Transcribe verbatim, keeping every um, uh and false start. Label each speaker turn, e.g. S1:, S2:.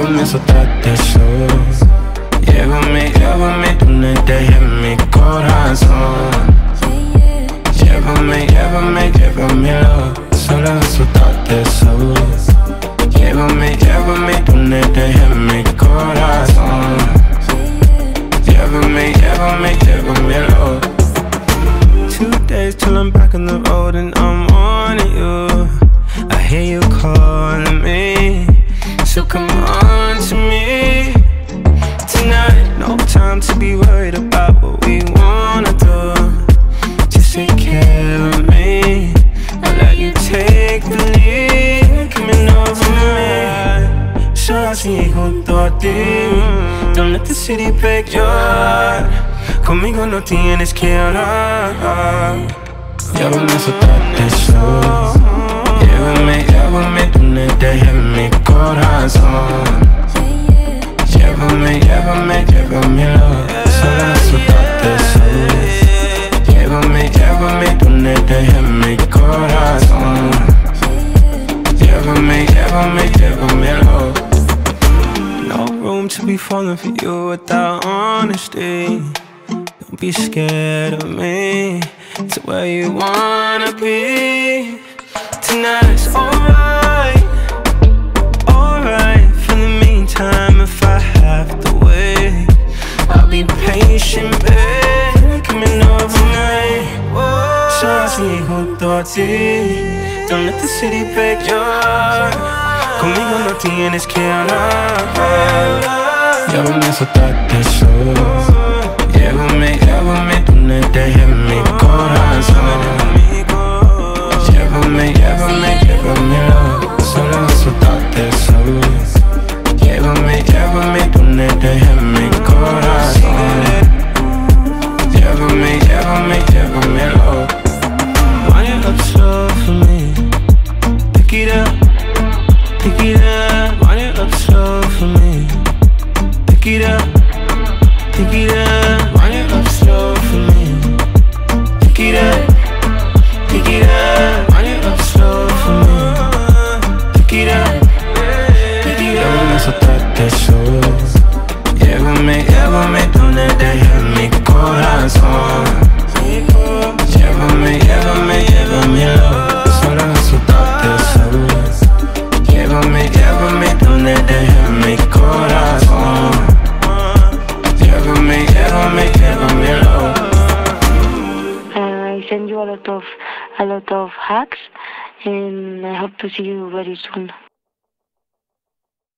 S1: Llévame a soltarte eso. Llévame, llévame donde deje mi corazón. Llévame, llévame, llévamelo. Solo a soltarte eso. Llévame, llévame donde deje mi corazón. Llévame, llévame, llévamelo. Two days till I'm back on the road and I'm on you. I hear you calling me, so come on to me tonight. No time to be worried about what we wanna do. Just take care of me, I'll let you take the lead. Coming over me, solo así junto a ti. Don't let the city break your heart. Conmigo no tienes que hablar. Llévame a soltarte eso. Llévame, llévame donde deje mi corazón. Llévame, llévame, llévamelo. Solo a soltarte eso. Llévame, llévame donde deje mi corazón. Llévame, llévame, llévamelo. No room to be falling for you without honesty. Don't be scared of me. To where you wanna be. Tonight's alright, alright. For the meantime, if I have to wait, I'll be patient, babe. Coming over me, solo así junto a ti. Don't let the city break your heart. Conmigo no tienes que hablar. Llévame a soltarte eso. Llévame, llévame donde deje mi corazón. Llévame, llévame, llévamelo. Solo a soltarte eso. Llévame, llévame donde deje mi corazón. Llévame, llévame, llévamelo. Wind it up slow for me. Pick it up, pick it up. Wind it up slow for me. Pick it up, pick it up. Wind it up slow for me. Pick it up, pick it up. Wind it up slow for me. Pick it up, pick it up. Llévame a soltarte eso. Llévame, llévame donde deje mi corazón. Llévame, llévame, llévamelo. Solo a soltarte eso. Llévame, llévame donde deje mi corazón. Llévame, llévame, llévamelo.
S2: I send you a lot of a lot of hugs, and I hope to see you very soon.